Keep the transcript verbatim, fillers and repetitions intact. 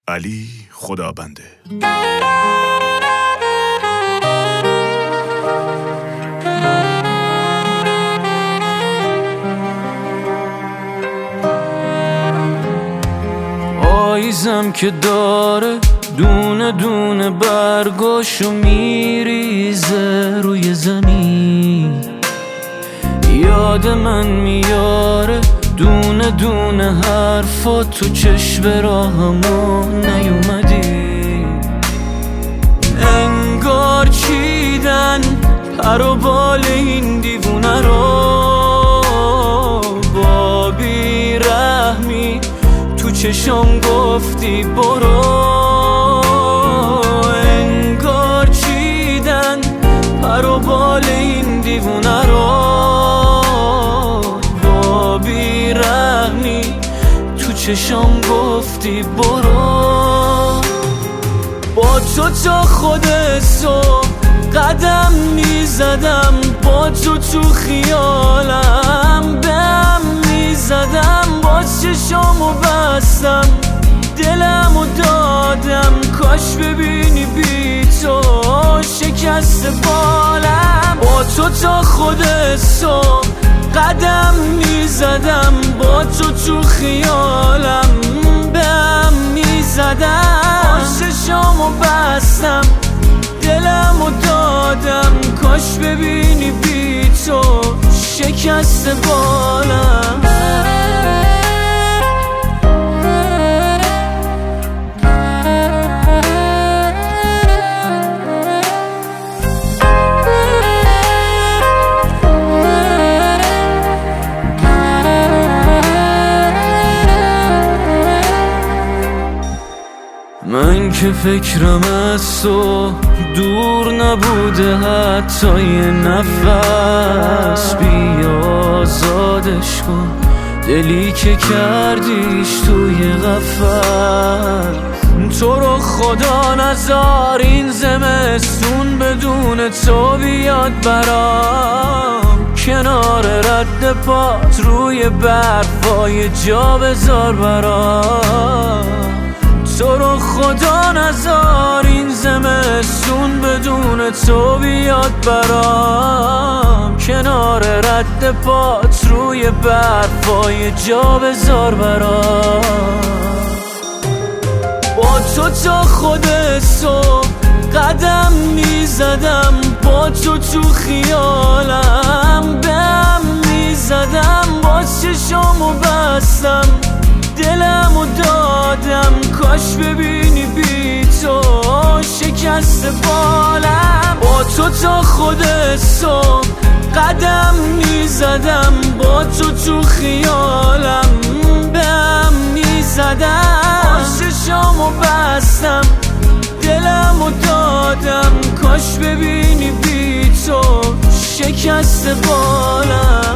علی خدابنده. آیزم که داره دونه دونه برگاشو میریزه روی زمین، یاد من میاره دونه دونه حرفا تو چشم راهمون نیومدی. انگار چیدن پر و بال این دیوونه رو، با بیرحمی تو چشم گفتی برو. انگار چیدن پر و بال این دیوونه رو، با بیرحمی تو چشم گفتی برو. با تو تا خود صبح قدم میزدم، با تو تو خیالم بهم میزدم، با چشامو بستم دلمو دادم. کاش ببینی بی تو شکست بالم. با تو تا خود صبح قدم میزدم، با تو تو خیالم بهم میزدم، با چشامو بستم دلمو دادم. کاش ببینی بی تو شکست بالم. من که فکرم از تو دور نبوده حتی یه نفس، بیا آزادش کن دلی که کردیش توی قفس. تو رو خدا نذار این زمستون بدون تو بیاد برام، کنار رد پات روی برفای جا بذار برام. تو رو خدا نذار این زمستون بدون تو بیاد برام، کنار رد پات روی برفای جا بذار برام. با تو تا خود صبح قدم میزدم، با تو تو خیالم بهم میزدم، با چشامو بستم دلمو دادم. کاش ببینی بی تو شکست بالم. با تو تا خود صبح قدم میزدم، با تو تو خیالم بهم میزدم، با چشامو بستم دلمو دادم. کاش ببینی بی تو شکست بالم.